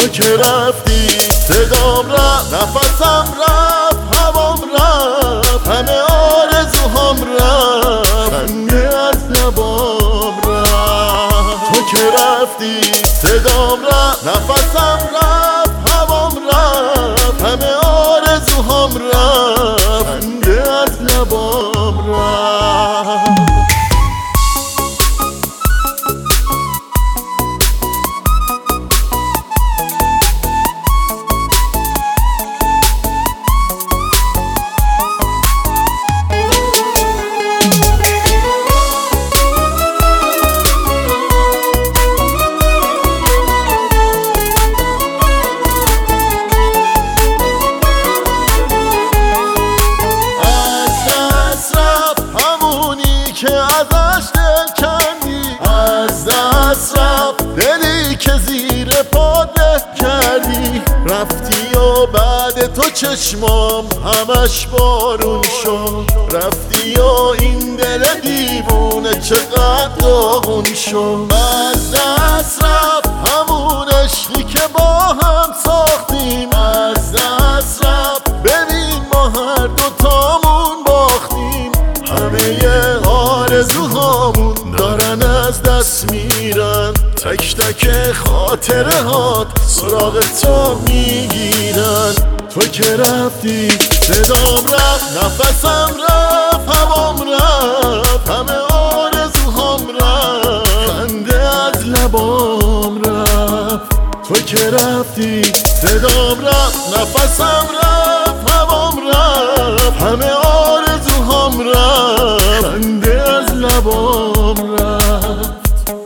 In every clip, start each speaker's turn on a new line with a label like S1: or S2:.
S1: که رفتی صدام رفت، نفسم رفت، هوام رفت، همه آرزوهام رفت، خنده از لبام رفت. تو که رفتی صدام رفت، نفسم رفت، هوام رفت، همه آرزوهام رفت، خنده از لبام رفت. که ازش دل کندی، از دست رفت دلی که زیر پا ده کردی. رفتی و بعد تو چشمام همش بارون شد، رفتی و این دل دیوونه چقدر داغون شد. از دست رفت همون عشقی که با هم ساختیم، از دست رفت ببین ما هر دوتامون باختیم. همه آرزوهامون دارن از دست میرن، تک تک خاطره هات سراغ تو میگیرن. تو که رفتی صدام رفت، نفسم رفت، هوام رفت، همه آرزوهام رفت، خنده از لبام رفت. تو که رفتی صدام رفت، نفسم رفت، هوام رفت، همه آرزوهام رفت، خنده از لبام رفت.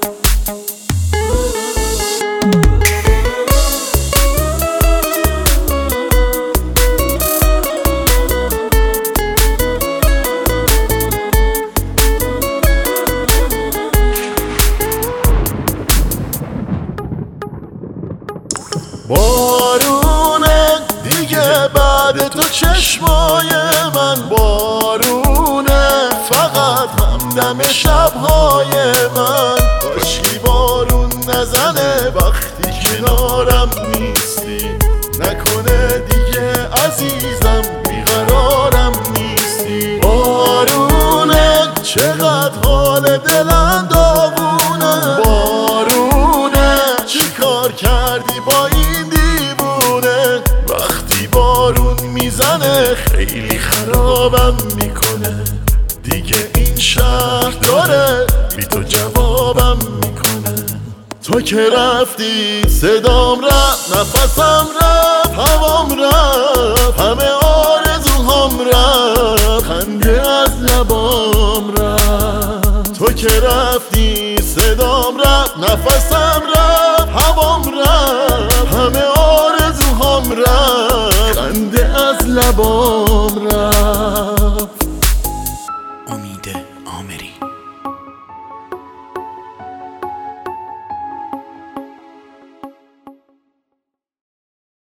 S1: بارونه دیگه بعد تو چشمای من، بارونه فقط همدم شبهای من. کاشکی بارون نزنه وقتی کنارم نیستی، نکنه دیگه عزیزم بیقرارم نیستی. بارونه چقدر حال دلم داغونه، بارونه چی کار کردی با این دیوونه. وقتی بارون میزنه خیلی خرابم میکنه، دیگه این شهر داره بی تو جوابم میکنه. تو که رفتی صدام رفت، نفسم رفت، هوام رفت، همه آرزوهام رفت، خنده از لبام رفت. تو که رفتی صدام رفت، نفسم رفت، هوام رفت، همه آرزوهام رفت، خنده از لبام رفت.